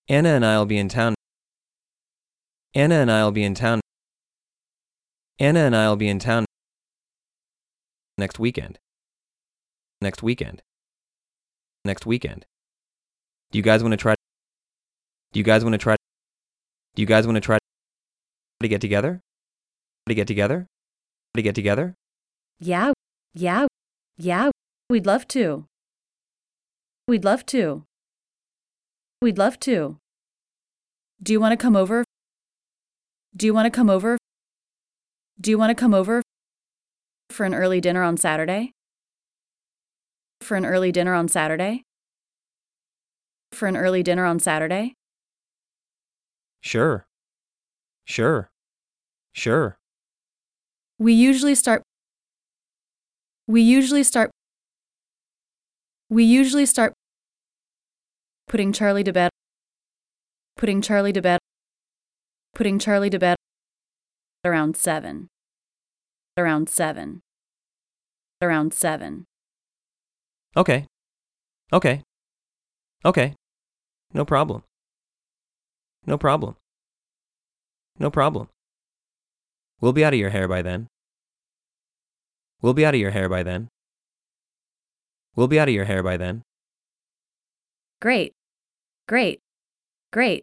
Anna and I'll be in town. Anna and I'll be in town. Anna and I'll be in town next weekend. Next weekend. Next weekend. Do you guys want to try? Do you guys want to try? Do you guys want to try to get together? To get together? To get together? Yeah, we'd love to. We'd love to. We'd love to. Do you want to come over? Do you want to come over? Do you want to come over for an early dinner on Saturday? For an early dinner on Saturday? For an early dinner on Saturday? Sure. Sure. Sure. We usually start putting Charlie to bed. Putting Charlie to bed. Putting Charlie to bed around 7. Around 7. Around 7. Okay. Okay. Okay. No problem. No problem. No problem. We'll be out of your hair by then. We'll be out of your hair by then. We'll be out of your hair by then. Great. Great. Great.